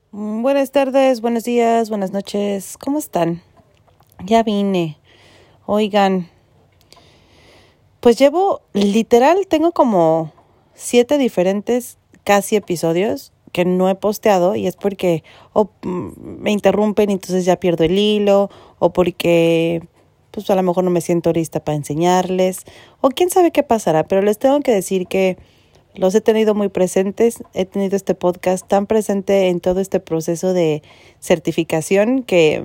Buenas tardes, buenos días, buenas noches. ¿Cómo están? Ya vine. Oigan, pues tengo como 7 diferentes casi episodios que no he posteado y es porque me interrumpen y entonces ya pierdo el hilo o porque pues a lo mejor no me siento lista para enseñarles o quién sabe qué pasará, pero les tengo que decir que los he tenido muy presentes, he tenido este podcast tan presente en todo este proceso de certificación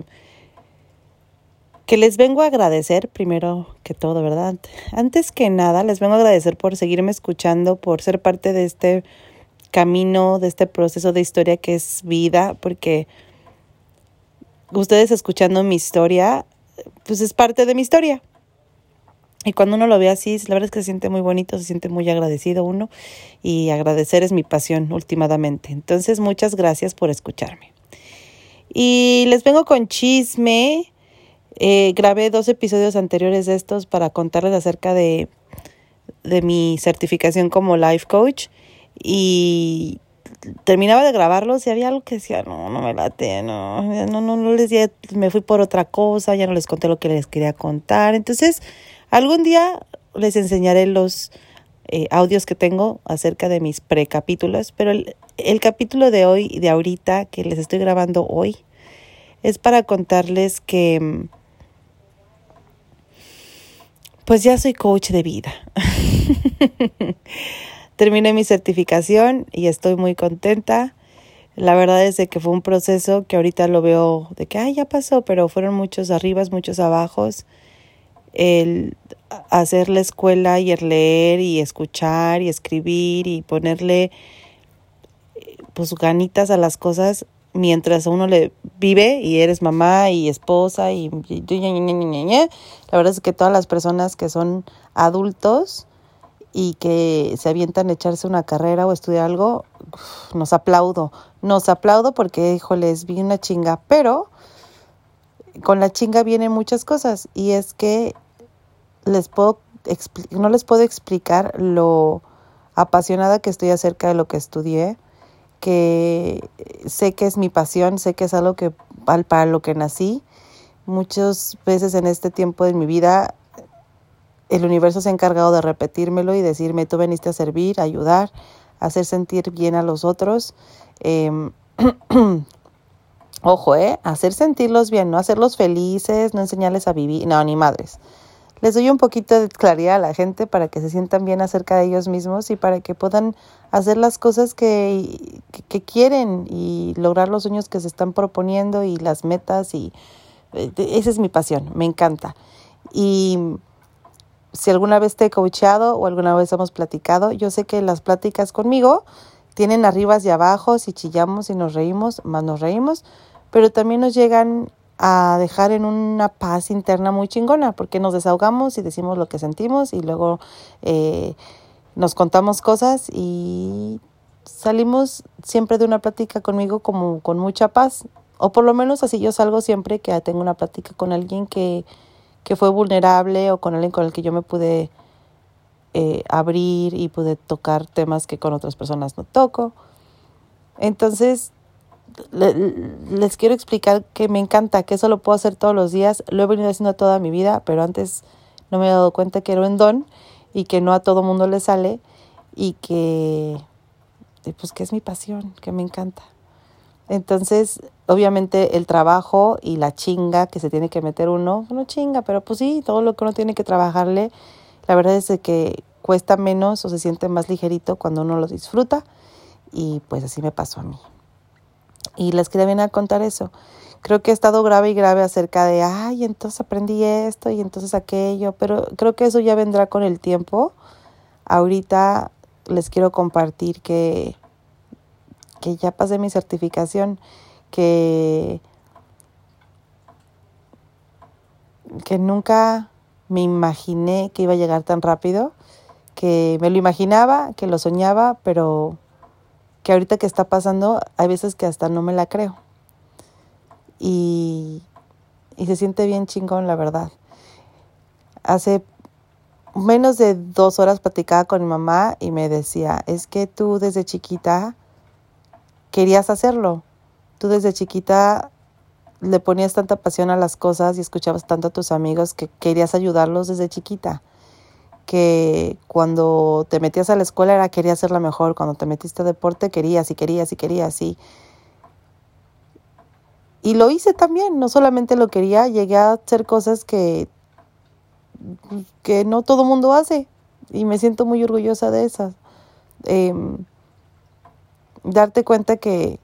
que les vengo a agradecer primero que todo, ¿verdad? Antes que nada, les vengo a agradecer por seguirme escuchando, por ser parte de este camino, de este proceso de historia que es vida, porque ustedes escuchando mi historia, pues es parte de mi historia. Y cuando uno lo ve así, la verdad es que se siente muy bonito, se siente muy agradecido uno y agradecer es mi pasión últimamente. Entonces, muchas gracias por escucharme. Y les vengo con chisme. Grabé 2 episodios anteriores de estos para contarles acerca de mi certificación como life coach y terminaba de grabarlos y había algo que decía, no me late, no les di, me fui por otra cosa, ya no les conté lo que les quería contar. Entonces, algún día les enseñaré los audios que tengo acerca de mis precapítulos, pero el capítulo de hoy, de ahorita, que les estoy grabando hoy, es para contarles que pues ya soy coach de vida. Terminé mi certificación y estoy muy contenta. La verdad es de que fue un proceso que ahorita lo veo de que, ya pasó, pero fueron muchos arribas, muchos abajos. El hacer la escuela y el leer y escuchar y escribir y ponerle pues ganitas a las cosas mientras uno le vive y eres mamá y esposa la verdad es que todas las personas que son adultos y que se avientan a echarse una carrera o estudiar algo, nos aplaudo porque, híjoles, vi una chinga, pero con la chinga vienen muchas cosas y es que no les puedo explicar lo apasionada que estoy acerca de lo que estudié, que sé que es mi pasión, sé que es algo que para lo que nací. Muchas veces en este tiempo de mi vida el universo se ha encargado de repetírmelo y decirme, tú veniste a servir, a ayudar, a hacer sentir bien a los otros. Ojo, hacer sentirlos bien, no hacerlos felices, no enseñarles a vivir, no, ni madres. Les doy un poquito de claridad a la gente para que se sientan bien acerca de ellos mismos y para que puedan hacer las cosas que quieren y lograr los sueños que se están proponiendo y las metas y esa es mi pasión, me encanta. Y si alguna vez te he coachado o alguna vez hemos platicado, yo sé que las pláticas conmigo tienen arribas y abajos y chillamos y nos reímos, más nos reímos, pero también nos llegan a dejar en una paz interna muy chingona, porque nos desahogamos y decimos lo que sentimos y luego nos contamos cosas y salimos siempre de una plática conmigo como con mucha paz, o por lo menos así yo salgo siempre que tengo una plática con alguien que fue vulnerable o con alguien con el que yo me pude abrir y pude tocar temas que con otras personas no toco. Entonces, les quiero explicar que me encanta, que eso lo puedo hacer todos los días. Lo he venido haciendo toda mi vida, pero antes no me he dado cuenta que era un don y que no a todo mundo le sale y que pues que es mi pasión, que me encanta. Entonces, obviamente el trabajo y la chinga que se tiene que meter uno, no chinga, pero pues sí, todo lo que uno tiene que trabajarle, la verdad es que cuesta menos o se siente más ligerito cuando uno lo disfruta y pues así me pasó a mí. Y les quería venir a contar eso. Creo que he estado grave y grave acerca de, entonces aprendí esto y entonces aquello, pero creo que eso ya vendrá con el tiempo. Ahorita les quiero compartir que ya pasé mi certificación, que nunca me imaginé que iba a llegar tan rápido, que me lo imaginaba, que lo soñaba, pero que ahorita que está pasando, hay veces que hasta no me la creo. Y se siente bien chingón, la verdad. Hace menos de 2 horas platicaba con mi mamá y me decía, es que tú desde chiquita querías hacerlo. tú desde chiquita le ponías tanta pasión a las cosas y escuchabas tanto a tus amigos que querías ayudarlos desde chiquita. Que cuando te metías a la escuela querías ser la mejor, cuando te metiste a deporte querías y querías y querías y lo hice también, no solamente lo quería, llegué a hacer cosas que no todo mundo hace y me siento muy orgullosa de esas. Darte cuenta que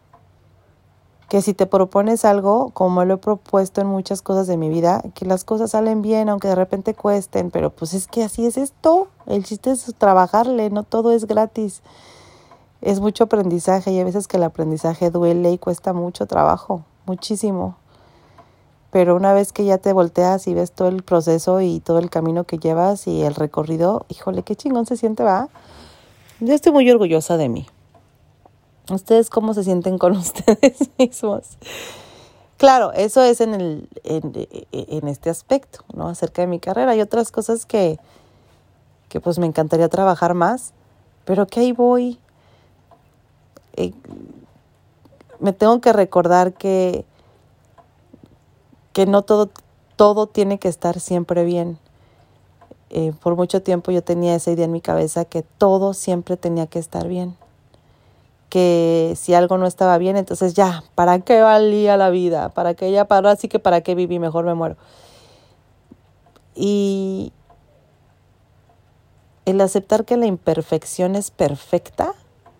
si te propones algo, como lo he propuesto en muchas cosas de mi vida, que las cosas salen bien, aunque de repente cuesten, pero pues es que así es esto. El chiste es trabajarle, no todo es gratis. Es mucho aprendizaje y hay veces que el aprendizaje duele y cuesta mucho trabajo, muchísimo. Pero una vez que ya te volteas y ves todo el proceso y todo el camino que llevas y el recorrido, híjole, qué chingón se siente, ¿va? Yo estoy muy orgullosa de mí. ¿Ustedes cómo se sienten con ustedes mismos? Claro, eso es en este aspecto, ¿no? Acerca de mi carrera. Hay otras cosas que pues me encantaría trabajar más, pero que ahí voy. Me tengo que recordar que no todo tiene que estar siempre bien. Por mucho tiempo yo tenía esa idea en mi cabeza que todo siempre tenía que estar bien. Que si algo no estaba bien, entonces ya, ¿para qué valía la vida? ¿Para qué ya paró? Así que ¿para qué viví? Mejor me muero. Y el aceptar que la imperfección es perfecta,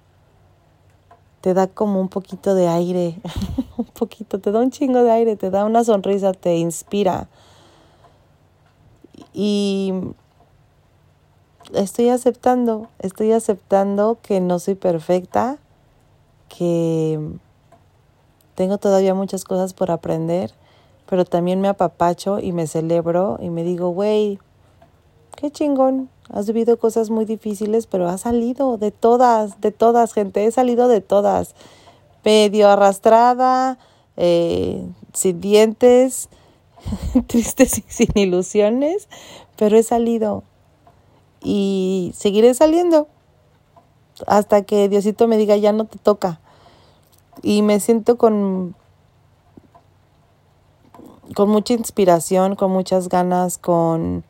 te da como un poquito de aire, un poquito, te da un chingo de aire, te da una sonrisa, te inspira. Y estoy aceptando que no soy perfecta, que tengo todavía muchas cosas por aprender, pero también me apapacho y me celebro y me digo, güey, qué chingón, has vivido cosas muy difíciles, pero has salido de todas, gente, he salido de todas, medio arrastrada, sin dientes, tristes y sin ilusiones, pero he salido y seguiré saliendo hasta que Diosito me diga ya no te toca. Y me siento con mucha inspiración, con muchas ganas, con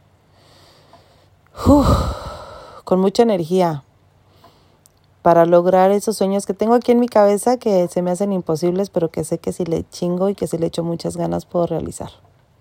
mucha energía para lograr esos sueños que tengo aquí en mi cabeza que se me hacen imposibles, pero que sé que si le chingo y que si le echo muchas ganas puedo realizar.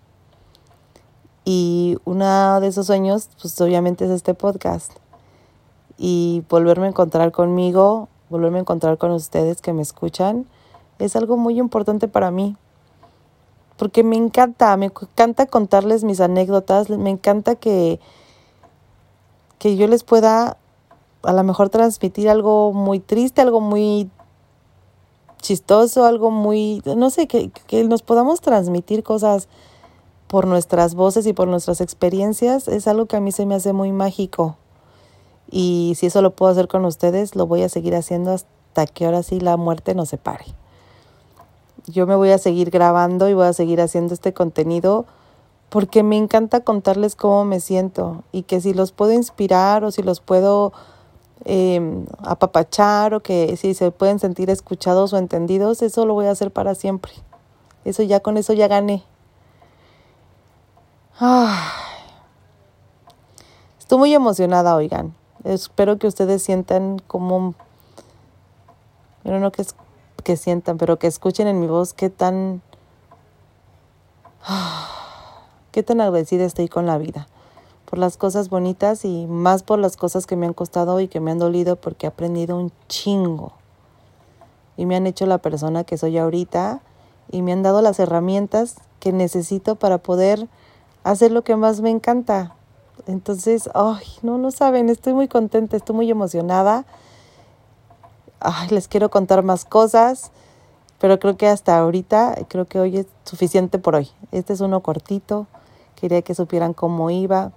Y uno de esos sueños, pues obviamente es este podcast. Y volverme a encontrar conmigo, volverme a encontrar con ustedes que me escuchan, es algo muy importante para mí. Porque me encanta contarles mis anécdotas, me encanta que yo les pueda a lo mejor transmitir algo muy triste, algo muy chistoso, algo muy, no sé, que nos podamos transmitir cosas por nuestras voces y por nuestras experiencias, es algo que a mí se me hace muy mágico. Y si eso lo puedo hacer con ustedes, lo voy a seguir haciendo hasta que ahora sí la muerte nos separe. Yo me voy a seguir grabando y voy a seguir haciendo este contenido porque me encanta contarles cómo me siento y que si los puedo inspirar o si los puedo apapachar o que si se pueden sentir escuchados o entendidos, eso lo voy a hacer para siempre. Con eso ya gané. Estoy muy emocionada, oigan. Espero que ustedes sientan como, pero no que sientan, pero que escuchen en mi voz qué tan agradecida estoy con la vida. Por las cosas bonitas y más por las cosas que me han costado y que me han dolido porque he aprendido un chingo. Y me han hecho la persona que soy ahorita y me han dado las herramientas que necesito para poder hacer lo que más me encanta. Entonces, no saben, estoy muy contenta, estoy muy emocionada. Les quiero contar más cosas, pero creo que hasta ahorita, creo que hoy es suficiente por hoy. Este es uno cortito, quería que supieran cómo iba.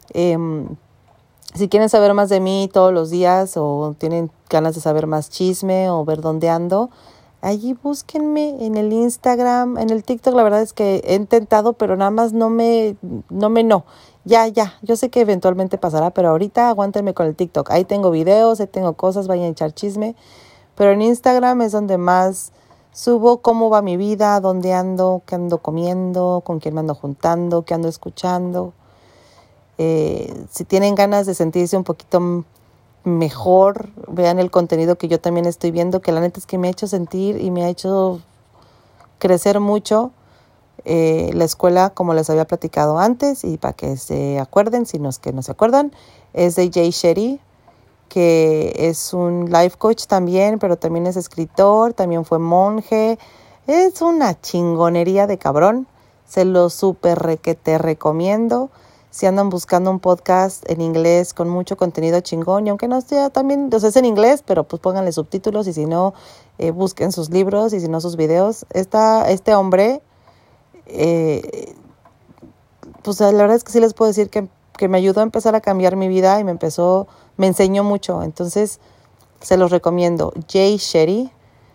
Si quieren saber más de mí todos los días o tienen ganas de saber más chisme o ver dónde ando, allí búsquenme en el Instagram, en el TikTok. La verdad es que he intentado, pero nada más no. Ya, yo sé que eventualmente pasará, pero ahorita aguántenme con el TikTok. Ahí tengo videos, ahí tengo cosas, vayan a echar chisme. Pero en Instagram es donde más Subo cómo va mi vida, dónde ando, qué ando comiendo, con quién me ando juntando, qué ando escuchando. Si tienen ganas de sentirse un poquito mejor, vean el contenido que yo también estoy viendo, que la neta es que me ha hecho sentir y me ha hecho crecer mucho. La escuela, como les había platicado antes, y para que se acuerden, si no es que no se acuerdan, es de Jay Shetty, que es un life coach también, pero también es escritor, también fue monje. Es una chingonería de cabrón. Se lo súper requete recomiendo. Si andan buscando un podcast en inglés con mucho contenido chingón, y aunque no sea también, o sea, es en inglés, pero pues pónganle subtítulos, y si no, busquen sus libros, y si no, sus videos. Este hombre, pues la verdad es que sí les puedo decir que me ayudó a empezar a cambiar mi vida y me enseñó mucho. Entonces, se los recomiendo. Jay Shetty.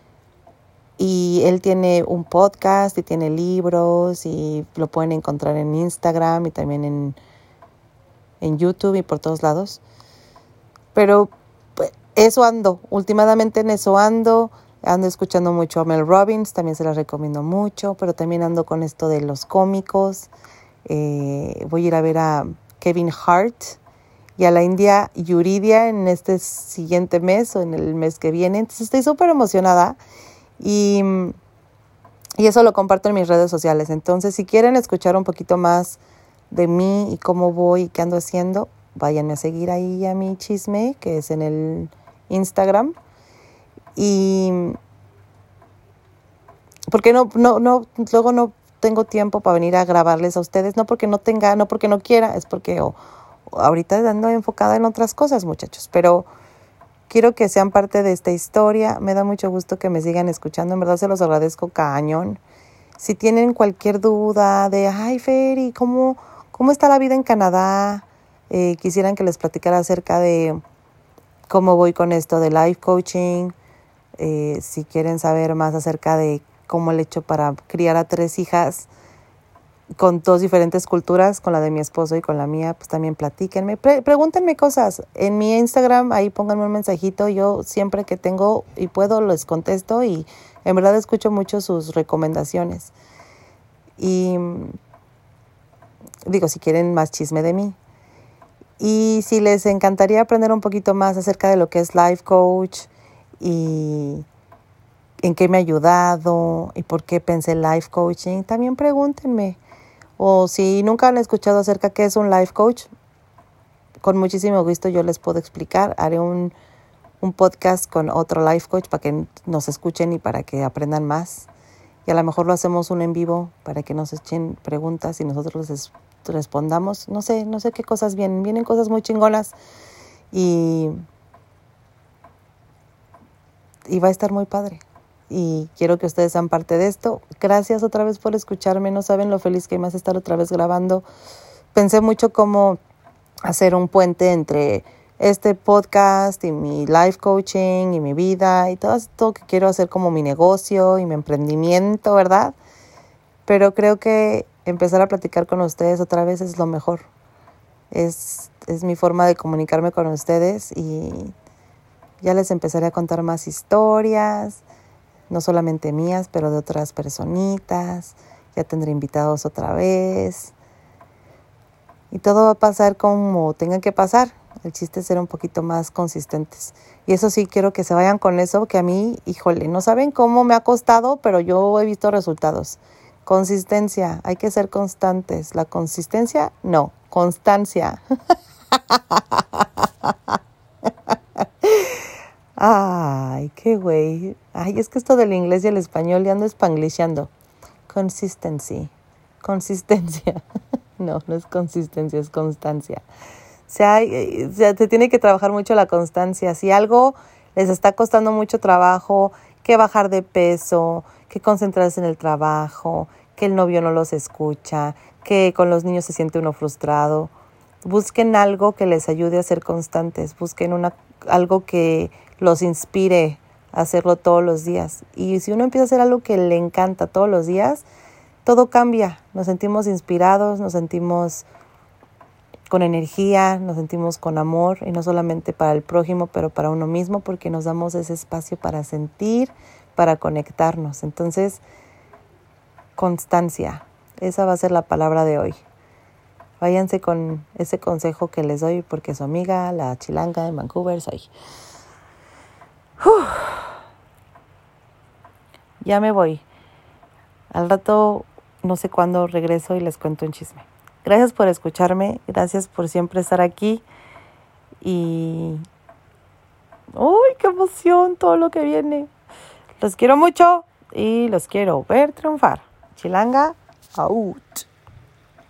Y él tiene un podcast y tiene libros y lo pueden encontrar en Instagram y también en YouTube y por todos lados. Pero pues, eso ando. Últimamente en eso ando. Ando escuchando mucho a Mel Robbins, también se las recomiendo mucho. Pero también ando con esto de los cómicos. Voy a ir a ver a Kevin Hart y a la India Yuridia en este siguiente mes o en el mes que viene. Entonces estoy súper emocionada y eso lo comparto en mis redes sociales. Entonces, si quieren escuchar un poquito más de mí y cómo voy y qué ando haciendo, váyanme a seguir ahí a mi chisme, que es en el Instagram. Y porque luego no tengo tiempo para venir a grabarles a ustedes, no porque no quiera, es porque ahorita ando enfocada en otras cosas, muchachos, pero quiero que sean parte de esta historia. Me da mucho gusto que me sigan escuchando, en verdad se los agradezco cañón. Si tienen cualquier duda de, ay, Feri, ¿cómo está la vida en Canadá? Quisieran que les platicara acerca de cómo voy con esto de life coaching. Si quieren saber más acerca de cómo le he hecho para criar a 3 hijas con 2 diferentes culturas, con la de mi esposo y con la mía, pues también platíquenme. Pregúntenme cosas. En mi Instagram, ahí pónganme un mensajito. Yo siempre que tengo y puedo les contesto y en verdad escucho mucho sus recomendaciones. Y digo, si quieren más chisme de mí. Y si les encantaría aprender un poquito más acerca de lo que es life coach y en qué me ha ayudado y por qué pensé life coaching, también pregúntenme. O si nunca han escuchado acerca de qué es un life coach, con muchísimo gusto yo les puedo explicar. Haré un podcast con otro life coach para que nos escuchen y para que aprendan más. Y a lo mejor lo hacemos un en vivo para que nos echen preguntas y nosotros les respondamos. No sé qué cosas vienen. Vienen cosas muy chingonas y va a estar muy padre. Y quiero que ustedes sean parte de esto. Gracias otra vez por escucharme. No saben lo feliz que me hace estar otra vez grabando. Pensé mucho cómo hacer un puente entre este podcast y mi life coaching y mi vida y todo esto que quiero hacer como mi negocio y mi emprendimiento, ¿verdad? Pero creo que empezar a platicar con ustedes otra vez es lo mejor. Es mi forma de comunicarme con ustedes y ya les empezaré a contar más historias. No solamente mías, pero de otras personitas. Ya tendré invitados otra vez. Y todo va a pasar como tenga que pasar. El chiste es ser un poquito más consistentes. Y eso sí, quiero que se vayan con eso, que a mí, híjole, no saben cómo me ha costado, pero yo he visto resultados. Consistencia, hay que ser constantes. La consistencia, no, constancia. Ay, qué güey. Ay, es que esto del inglés y el español ya ando spanglishando. Consistencia. No es consistencia, es constancia. Se tiene que trabajar mucho la constancia. Si algo les está costando mucho trabajo, que bajar de peso, que concentrarse en el trabajo, que el novio no los escucha, que con los niños se siente uno frustrado, busquen algo que les ayude a ser constantes. Busquen algo que los inspire a hacerlo todos los días. Y si uno empieza a hacer algo que le encanta todos los días, todo cambia. Nos sentimos inspirados, nos sentimos con energía, nos sentimos con amor, y no solamente para el prójimo, pero para uno mismo, porque nos damos ese espacio para sentir, para conectarnos. Entonces, constancia, esa va a ser la palabra de hoy. Váyanse con ese consejo que les doy porque su amiga, la chilanga de Vancouver, soy. Ya me voy. Al rato, no sé cuándo regreso y les cuento un chisme. Gracias por escucharme, gracias por siempre estar aquí y... ¡Uy, qué emoción todo lo que viene! Los quiero mucho y los quiero ver triunfar. Chilanga, out.